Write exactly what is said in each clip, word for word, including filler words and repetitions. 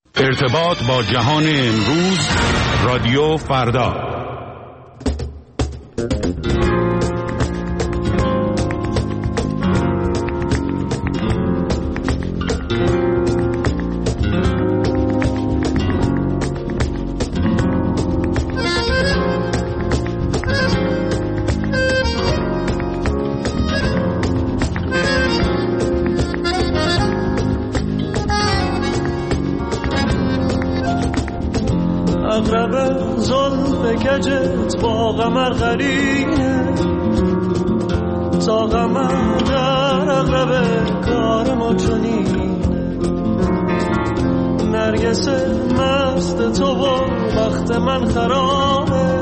ارتباط با جهان امروز، رادیو فردا. کجت با قمر قرینه تا قمر در اغرب کار ما چنینه نرگس مست تو و بخت من خرابه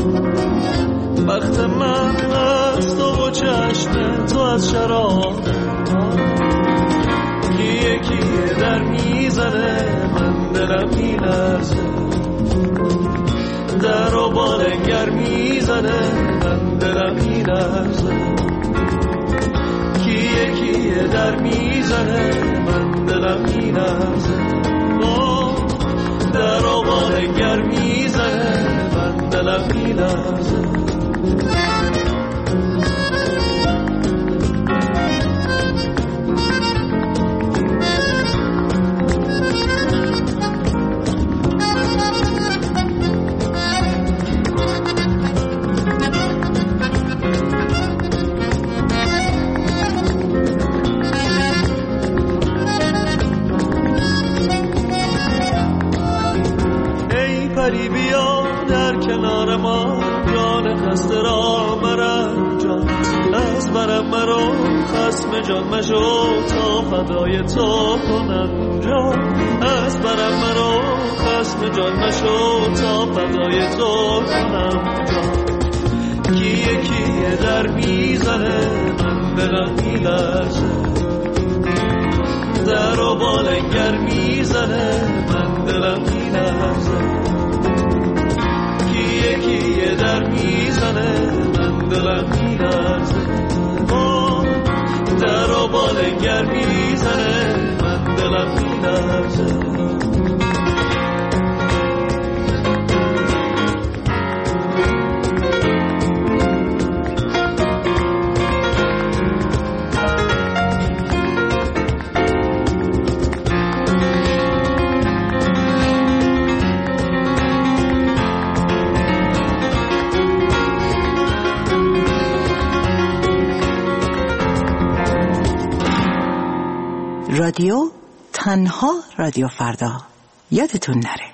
بخت من از تو و چشم تو از شراب کیه کیه در میزنه من دلم میلرزه در و بالنگر میزنه من دلم میلرزه کیه کیه در میزنه من دلم میلرزه در و بالنگر میزنه من دلم میلرزه جان مشو تا فدای تو کنم جان از برم مرو خسم جان مشو تا فدای تو کنم جان کیه کیه در میزنه من دلم میلرزه در و بالنگر میزنه من دلم میلرزه کیه کیه در میزنه من دلم میلرزه در و بالنگر میزنه من دلم میلرزه رادیو تنها رادیو فردا، یادتون نره.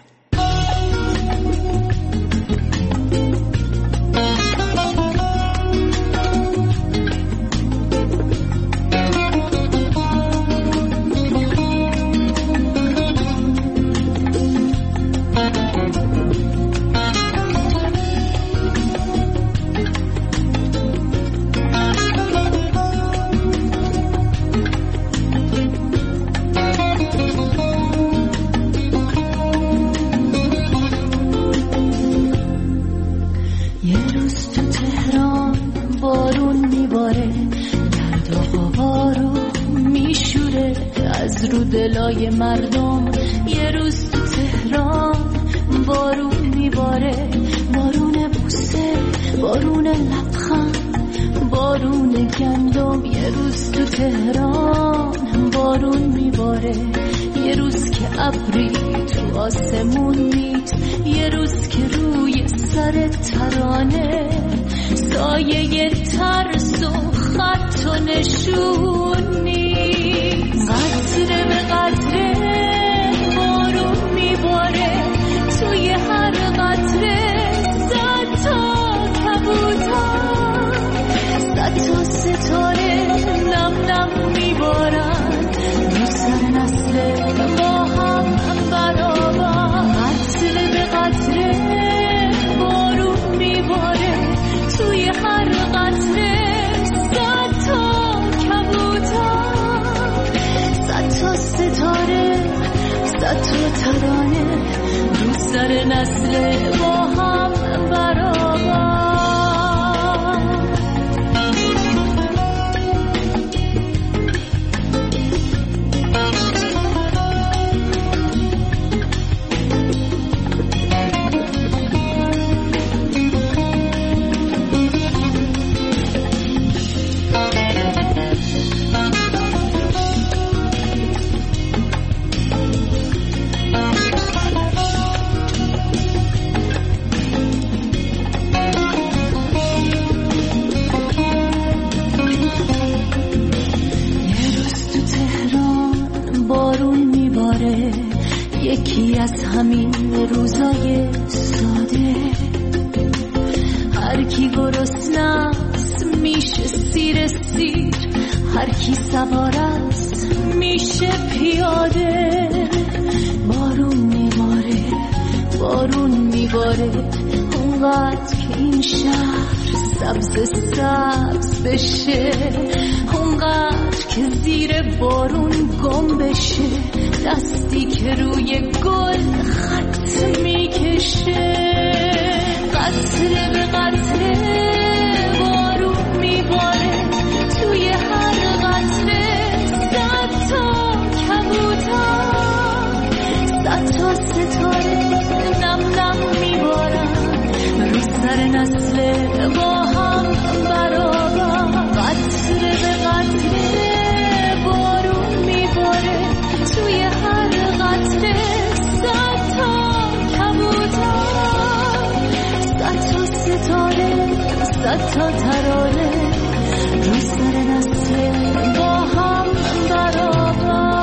دلای مردم یه روز تو تهران بارون میباره، بارون بوسه، بارون لبخند، بارون گندم. یه روز تو تهران بارون میباره، یه روز که ابری تو آسمون نیست، یه روز که روی سر ترانه سایه ترس و خط و نشون نیست. قطره به قطره بارون میباره، توی هر قطره صد تا کبوتر، صد تا ستاره نم نم میبارن رو سر نسل با هم برابر. قطره به قطره بارون میباره، توی هر قطره صد تا کبوتر، صد تا ستاره، صد تا ترانه رو سر نسل با هم برابر. یکی از همین روزای ساده، هر کی گرسنه‌ست میشه سیر سیر، هر کی سوار است میشه پیاده. بارون میباره بارون میباره اونقدر که این شهر سبز سبز بشه، اونقدر که زیر بارون گم بشه، دستی که روی گل خط میکشه. قطره به قطره بارون میباره، توی هر قطره صد تا کبوتر، صد تا ستاره نم نم میبارن رو سر نسل با هم برابر. قطره به قطره بارون میباره، توی هر قطره صد تا کبوتر، صد تا ستاره صد تا ترانه رو سر نسل با هم برابر.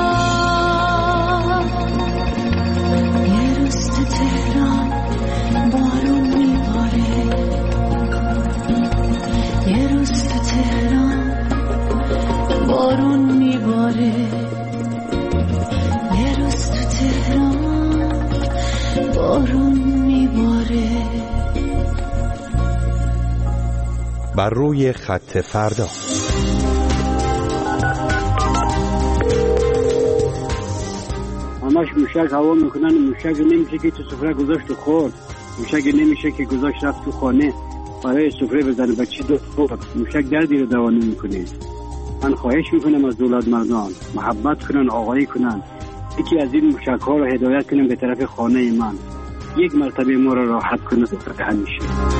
یه روز تو تهران بارون میباره، یه روز تو تهران بارون میباره، یه روز تو تهران بارون میباره. بر روی خط فردا. همش موشک هوا میکنن، موشک نمیشه که تو سفره گذاشت و خورد، موشک نمیشه که گذاشت رفت تو خانه برای سفره بزنه بچه دو خورد. موشک دردی رو دوا نمیکنه. من خواهش میکنم از دولت مردان محبت کنن، آقایی کنن، یکی از این موشک ها رو هدایت کنن به طرف خانه من، یک مرتبه ما رو راحت کنه تا همیشه.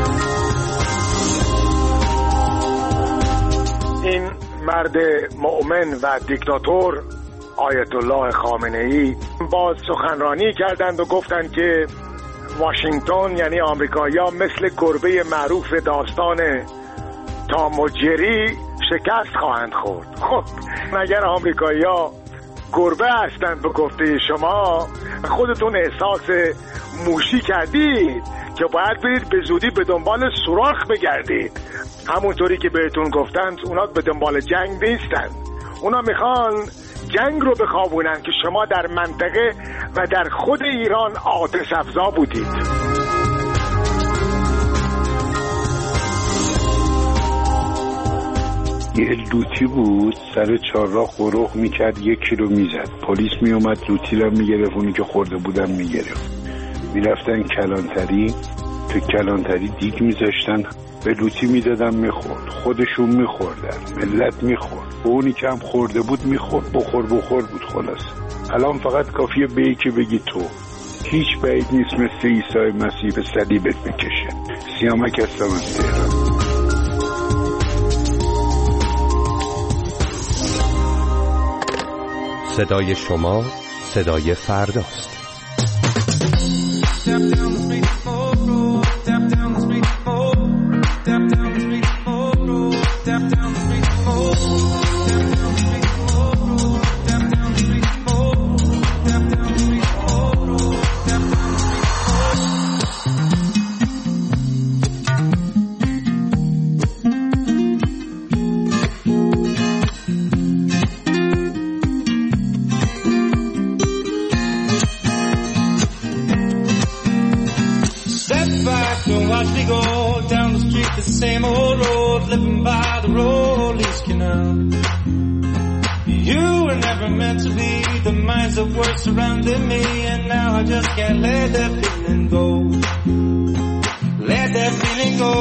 این مرد مؤمن و دیکتاتور آیت الله خامنه ای باز سخنرانی کردند و گفتند که واشنگتن یعنی آمریکایی‌ها مثل گربه معروف داستان تام و جری شکست خواهند خورد. خب مگر آمریکایی‌ها گربه هستند به گفته شما؟ خودتون احساس موشی کردید که باید برید به زودی به دنبال سوراخ بگردید. همونطوری که بهتون گفتند اونا به دنبال جنگ نیستن، اونا میخوان جنگ رو بخوابونن که شما در منطقه و در خود ایران آتش افزا بودید. یه لوتی بود سر چهارراه قروق میکرد، یکی رو میزد، پلیس میومد لوتی رو میگرفت، اونی که خورده بودن میگرفت، میرفتن کلانتری، تو کلانتری دیگ میذاشتن به لوتی میدادن میخورد، خودشون میخوردن، ملت میخورد، و اونی که هم خورده بود میخورد، بخور بخور بود. خلاص الان فقط کافیه به یکی بگی تو، هیچ بعید نیست مثل عیسی مسیح به صلیبت میکشه. سیامک هستم از تهران. صدای شما صدای فرداست. Watch me go down the street, the same old road, living by the Rollies Canal. You were never meant to be the minds that were surrounding me, and now I just can't let that feeling go. Let that feeling go.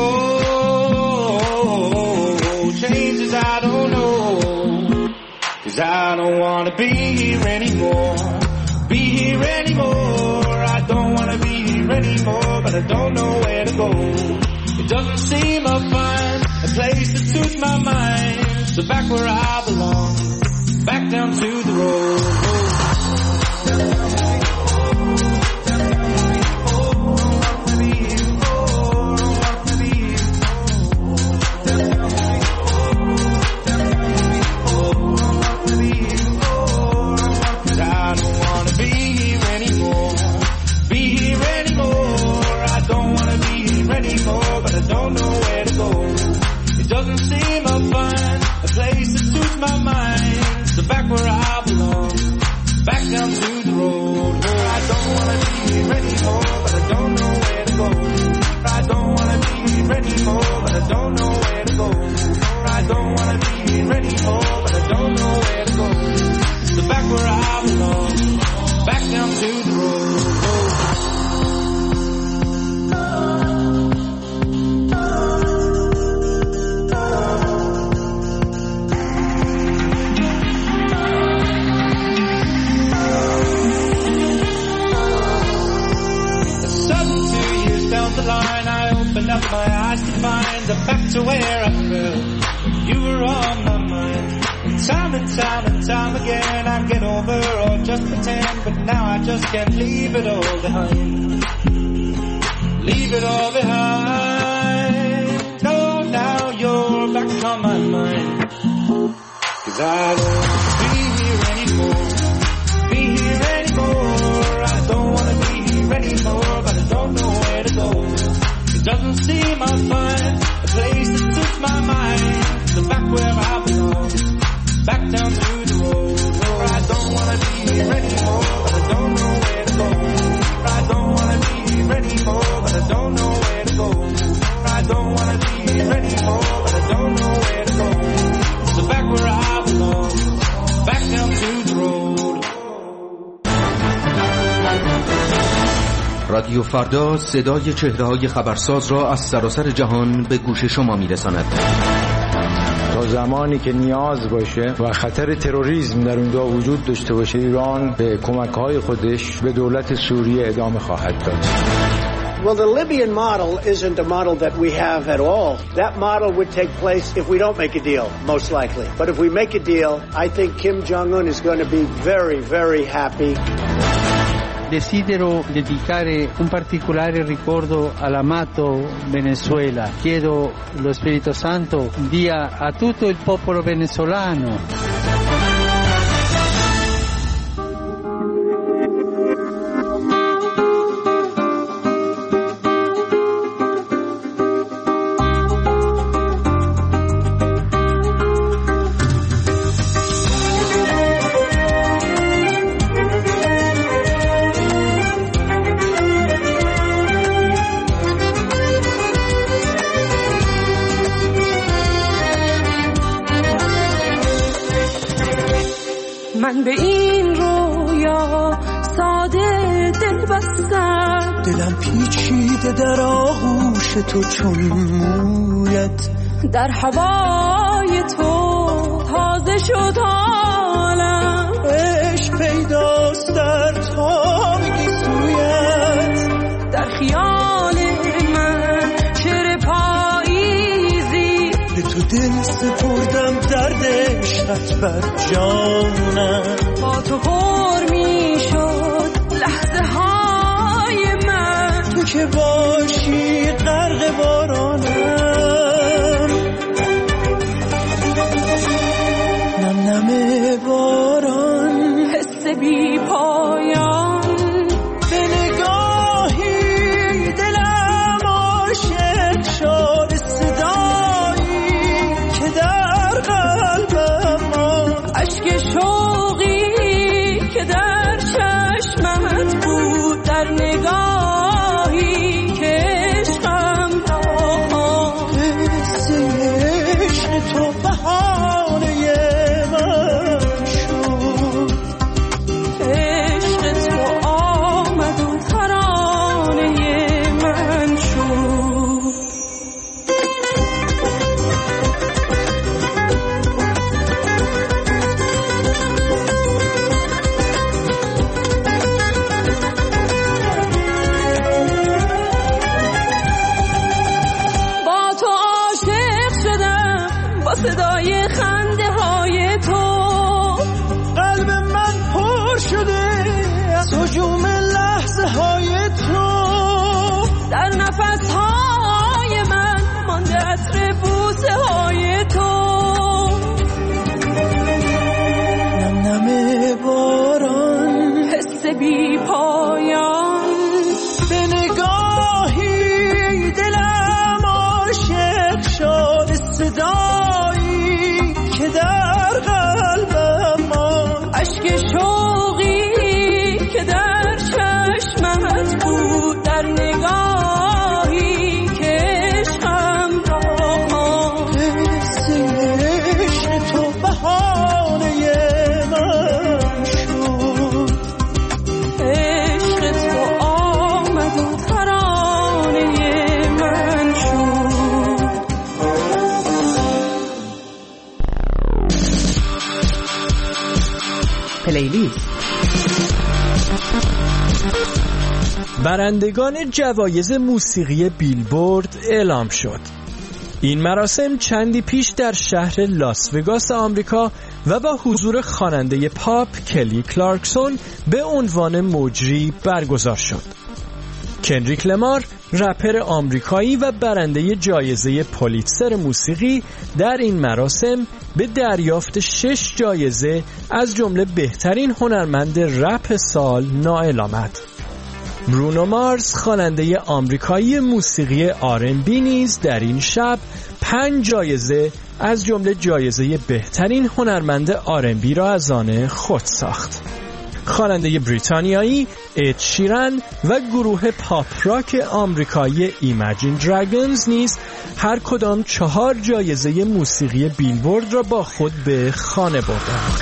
Changes I don't know, 'cause I don't wanna be here anymore. Be here anymore. I don't wanna be here anymore, but I don't know where to go. It doesn't seem to find a place that suits my mind. So back where I belong, back down to the road. I don't wanna be here anymore. I don't know where to go. I don't wanna be here anymore, but I don't know where to go. So back where I belong, back down to the road. The line, I opened up my eyes to find the back to where I fell. You were on my mind. Time and time and time again, I get over or just pretend, but now I just can't leave it all behind. Leave it all behind. No, now you're back on my mind. 'Cause I don't be here anymore. Be here anymore. I don't wanna be here anymore, but I don't know where to go. It doesn't seem I'll find a place that suits my mind. So back where I belong, back down to the road. Oh, I don't wanna be here anymore, but I don't know where to go. I don't wanna be here anymore, but I don't know where to go. I don't wanna be here anymore, but I don't know where to go. So back where I belong, back down to the road. رادیو فردا صدای چهره‌های خبرساز را از سراسر جهان به گوش شما می‌رساند. تا زمانی که نیاز باشه و خطر تروریسم در اونجا وجود داشته باشه، ایران به کمک‌های خودش به دولت سوریه ادامه خواهد داد. Well, the Libyan model isn't a model that we have at all. That model would take place if we don't make a deal, most likely. But if we make a deal, I think Kim Jong-un is going to be very, very happy. Desidero dedicare un particolare ricordo all'amato Venezuela. Chiedo lo Spirito Santo dia a tutto il popolo venezuelano. من به این رویا ساده دل بستم، دلم پیچیده در آغوش تو چون مویت، در هوای تو تازه شد حالم، عشق پیداست در تابگی سویت، در خیال من شعر پاییزی، به تو دل سپردم درد عشقت بر جانم، با تو پر می شد لحظه های من، تو که باشی غرق بارانم، نم نم باران، حس بی پایان، به نگاهی دلم عاشق شد، صدایی که در قلبم، اشک شوقی که در چشمت بود، در نگاهی که عشقم را قصه عشق تو بهانه من شد، عشق تو آمد و ترانه من شد. صدای خنده های تو قلب من پر شده از هجوم لحظه های تو، در نفس های من مانده عطر بوسه های تو، نم نم باران، حس بی پایان، به نگاهی دلم عاشق شد، صدایی که در قلبم، اشک شوقی که در چشمت بود، در نگاهی که عشقم را خیلی. برندگان جوایز موسیقی بیلبورد اعلام شد. این مراسم چندی پیش در شهر لاس وگاس آمریکا و با حضور خواننده پاپ کلی کلارکسون به عنوان مجری برگزار شد. کندریک لمار، رپر آمریکایی و برنده جایزه پولیتزر موسیقی، در این مراسم به دریافت شش جایزه از جمله بهترین هنرمند رپ سال نائل آمد. برونو مارس، خواننده آمریکایی موسیقی آر ان بی، نیز در این شب پنج جایزه از جمله جایزه بهترین هنرمند آر ان بی را از آن خود ساخت. خواننده بریتانیایی اد شیران و گروه پاپ راک آمریکایی ایمجین دراگونز نیز هر کدام چهار جایزه موسیقی بیلبورد را با خود به خانه بردند.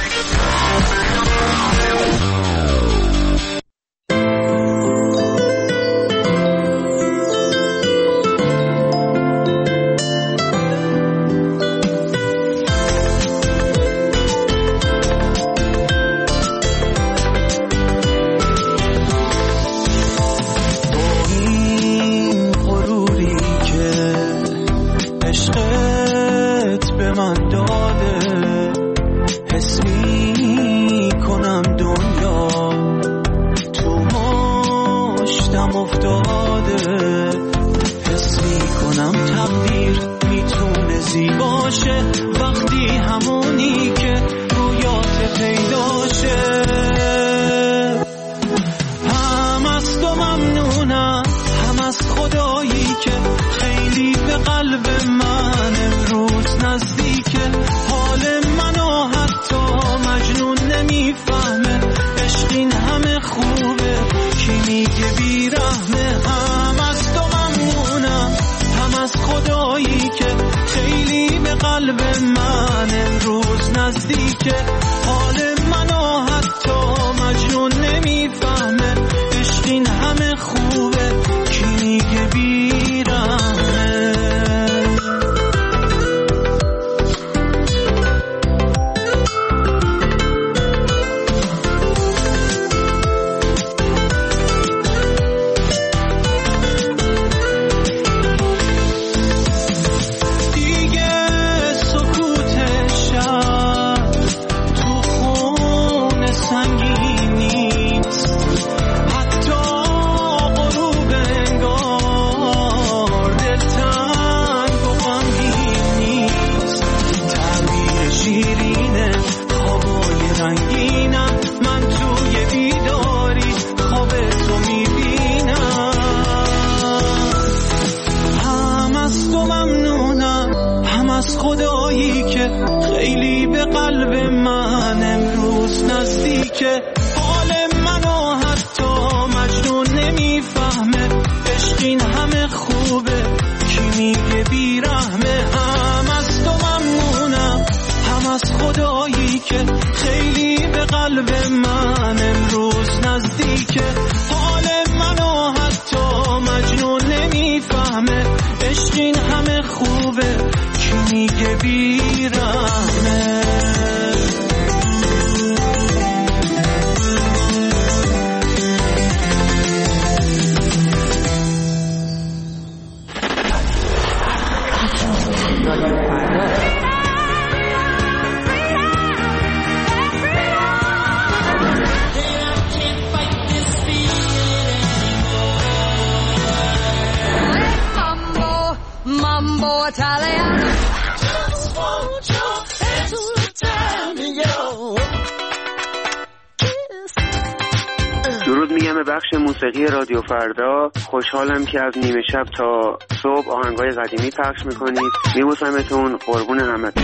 درود میگم به بخش موسیقی رادیو فردا. خوشحالم که از نیمه شب تا صبح آهنگای قدیمی پخش میکنید. میبوسمتون، قربون همتون.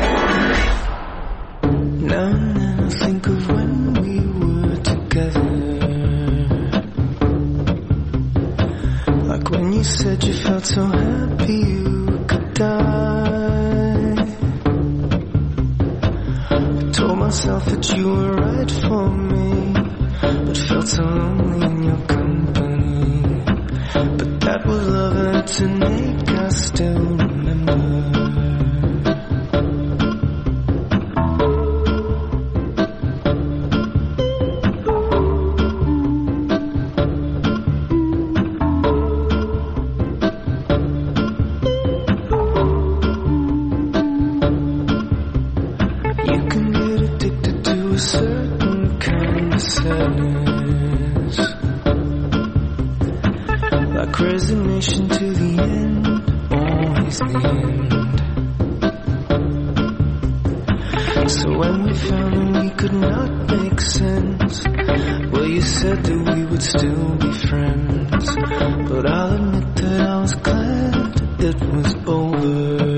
When you said you felt so happy you could die, I told myself that you were right for me, but felt so lonely in your company. But that was love and tonight I still remember. resignation to the end, always the end. So when we found that we could not make sense, well, you said that we would still be friends. But I'll admit that I was glad it was over.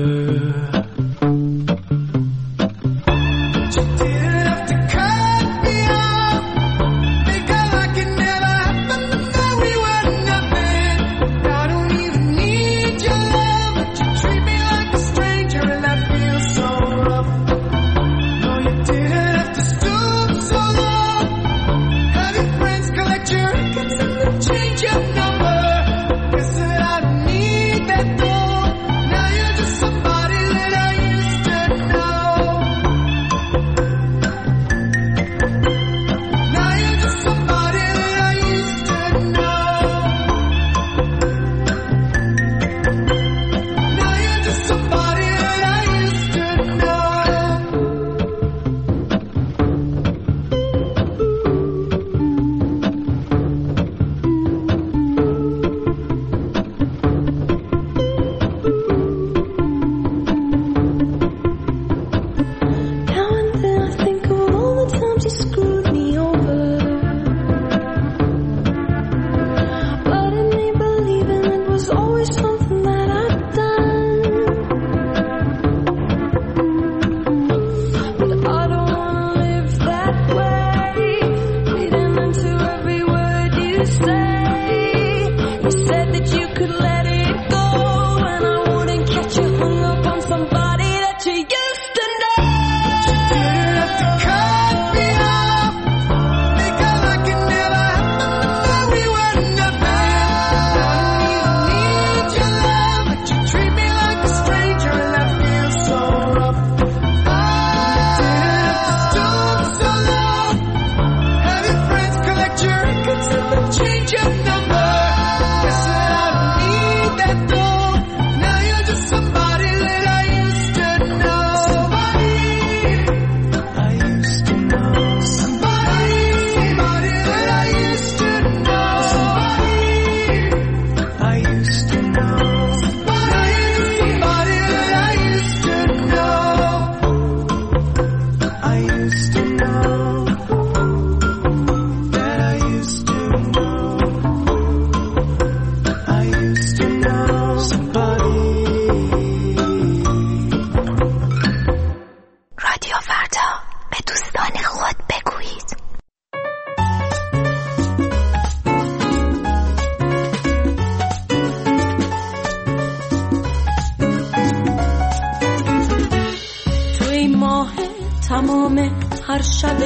هر شب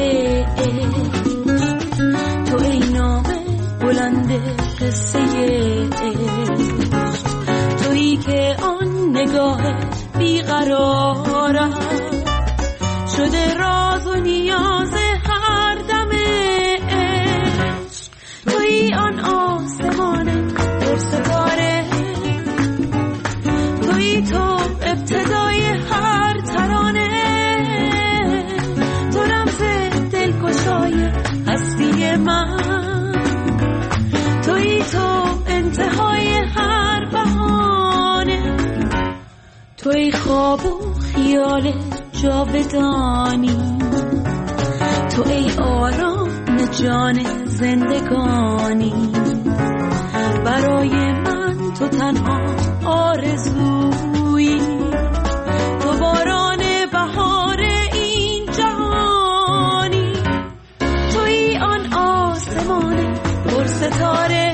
تو ای نام بلند قصه تویی که آن نگاه بیقرارم شده راز و نیاز هر دم عشق تویی آن آسمان پرستاره تویی تو ابتدای هر ترانه تو رمز دلگشای هستی من تویی تو انتهای هر بهانه تویی خواب و خیال جاودانی تو ای آرام جان زندگانی برای من تو تنها آرزویی تو باران بهار این جهانی تویی آن آسمان پر ستاره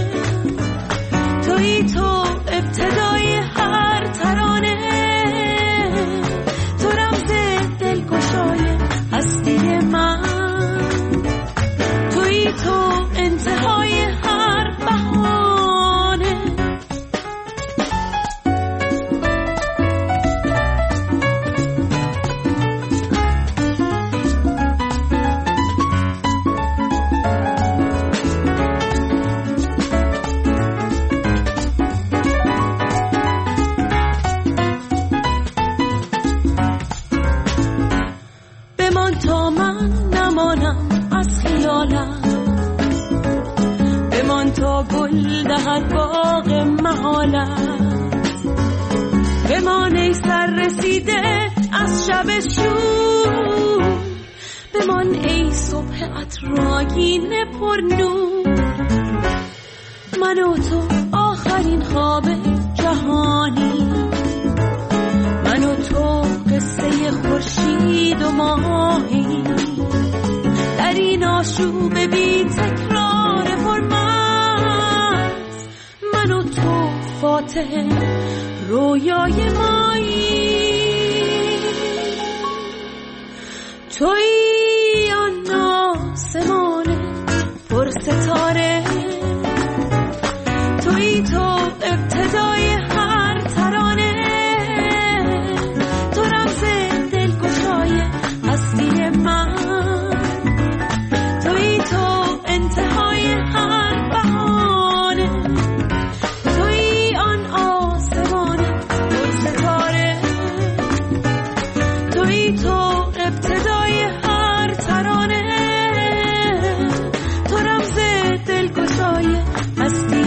تویی تو ابتدای هر ترانه تو رمز دلگشای هستی من تویی تو انتهای هر بهانه گل دهد باغ محالم. بمان ای سر رسیده از شب شور، بمان ای صبح عطرآگین پر نور. من و تو آخرین خواب جهانی، من و تو قصه خورشید و ماهی، در این آشوب بی تکرار پرمرز. من و تو فاتح رویای مایی، تویی آن آسمان پر ستاره، تویی تو ابتدای هر ترانه، تو رمز دلگشای هستی من، تویی تو انتهای هر بهانه، تویی آن آسمان پر ستاره، تویی تو ابتدای هر ترانه، تو رمز دلگشای هستی